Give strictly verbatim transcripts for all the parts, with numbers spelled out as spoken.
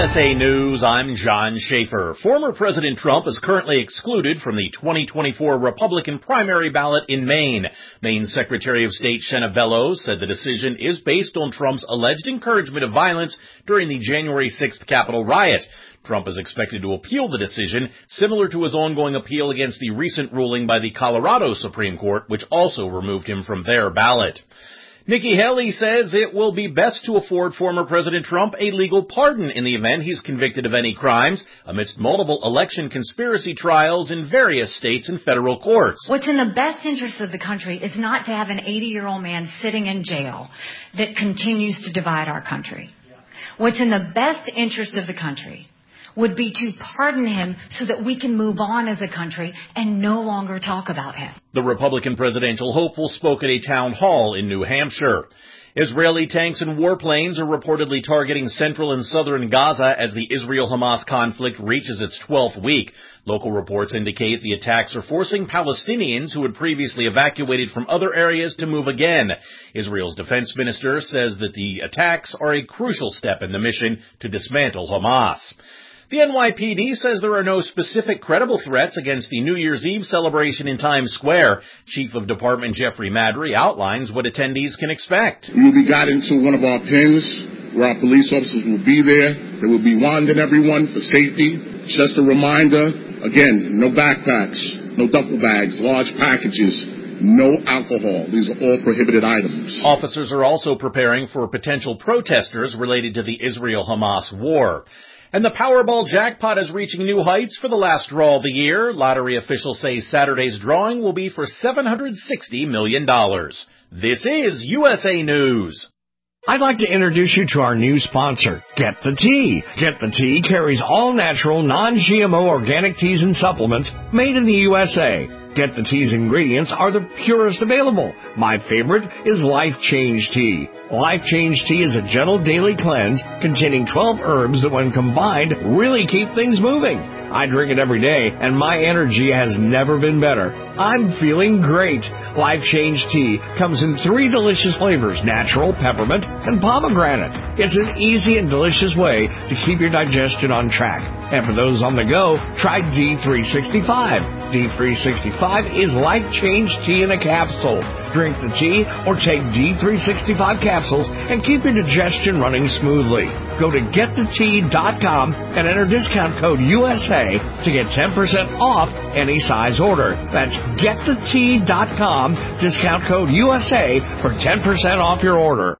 S A News, I'm John Schaefer. Former President Trump is currently excluded from the twenty twenty-four Republican primary ballot in Maine. Maine Secretary of State Shenna Bellows said the decision is based on Trump's alleged encouragement of violence during the January sixth Capitol riot. Trump is expected to appeal the decision, similar to his ongoing appeal against the recent ruling by the Colorado Supreme Court, which also removed him from their ballot. Nikki Haley says it will be best to afford former President Trump a legal pardon in the event he's convicted of any crimes amidst multiple election conspiracy trials in various states and federal courts. What's in the best interest of the country is not to have an eighty-year-old man sitting in jail that continues to divide our country. What's in the best interest of the country would be to pardon him so that we can move on as a country and no longer talk about him. The Republican presidential hopeful spoke at a town hall in New Hampshire. Israeli tanks and warplanes are reportedly targeting central and southern Gaza as the Israel-Hamas conflict reaches its twelfth week. Local reports indicate the attacks are forcing Palestinians who had previously evacuated from other areas to move again. Israel's defense minister says that the attacks are a crucial step in the mission to dismantle Hamas. The N Y P D says there are no specific credible threats against the New Year's Eve celebration in Times Square. Chief of Department Jeffrey Madry outlines what attendees can expect. We will be guided to one of our pins where our police officers will be there. They will be wanding everyone for safety. Just a reminder, again, no backpacks, no duffel bags, large packages, no alcohol. These are all prohibited items. Officers are also preparing for potential protesters related to the Israel-Hamas war. And the Powerball jackpot is reaching new heights for the last draw of the year. Lottery officials say Saturday's drawing will be for seven hundred sixty million dollars. This is U S A News. I'd like to introduce you to our new sponsor, Get the Tea. Get the Tea carries all natural, non-G M O organic teas and supplements made in the U S A. Get the Tea's ingredients are the purest available. My favorite is Life Change Tea. Life Change Tea is a gentle daily cleanse containing twelve herbs that when combined really keep things moving. I drink it every day and my energy has never been better. I'm feeling great. Life Change Tea comes in three delicious flavors, natural, peppermint, and pomegranate. It's an easy and delicious way to keep your digestion on track. And for those on the go, try D three sixty-five. D three sixty-five is Life Change Tea in a capsule. Drink the tea or take D three sixty-five capsules and keep your digestion running smoothly. Go to get the tea dot com and enter discount code U S A to get ten percent off any size order. That's get the tea dot com, discount code U S A for ten percent off your order.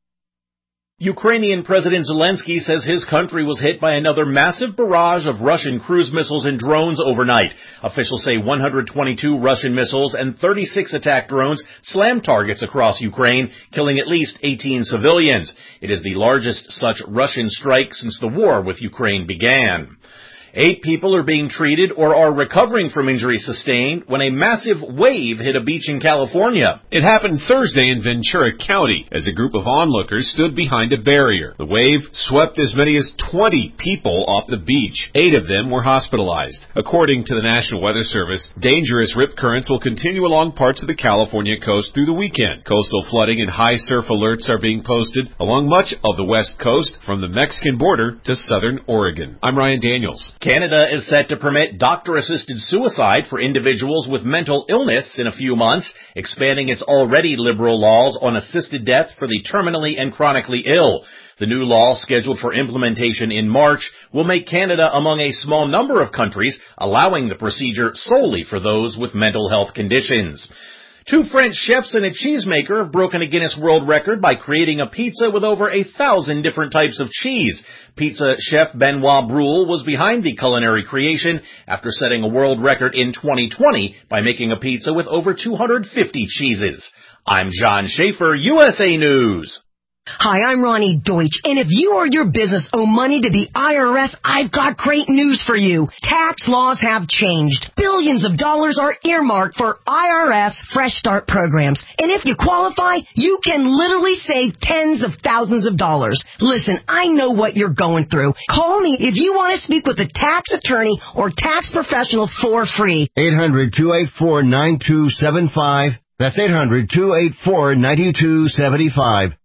Ukrainian President Zelensky says his country was hit by another massive barrage of Russian cruise missiles and drones overnight. Officials say one hundred twenty-two Russian missiles and thirty-six attack drones slammed targets across Ukraine, killing at least eighteen civilians. It is the largest such Russian strike since the war with Ukraine began. Eight people are being treated or are recovering from injuries sustained when a massive wave hit a beach in California. It happened Thursday in Ventura County as a group of onlookers stood behind a barrier. The wave swept as many as twenty people off the beach. Eight of them were hospitalized. According to the National Weather Service, dangerous rip currents will continue along parts of the California coast through the weekend. Coastal flooding and high surf alerts are being posted along much of the west coast from the Mexican border to southern Oregon. I'm Ryan Daniels. Canada is set to permit doctor-assisted suicide for individuals with mental illness in a few months, expanding its already liberal laws on assisted death for the terminally and chronically ill. The new law, scheduled for implementation in March, will make Canada among a small number of countries allowing the procedure solely for those with mental health conditions. Two French chefs and a cheesemaker have broken a Guinness World Record by creating a pizza with over a thousand different types of cheese. Pizza chef Benoit Brule was behind the culinary creation after setting a world record in twenty twenty by making a pizza with over two hundred fifty cheeses. I'm John Schaefer, U S A News. Hi, I'm Ronnie Deutsch, and if you or your business owe money to the I R S, I've got great news for you. Tax laws have changed. Billions of dollars are earmarked for I R S Fresh Start programs, and if you qualify, you can literally save tens of thousands of dollars. Listen, I know what you're going through. Call me if you want to speak with a tax attorney or tax professional for free. eight hundred, two eight four, nine two seven five. That's eight hundred, two eight four, nine two seven five.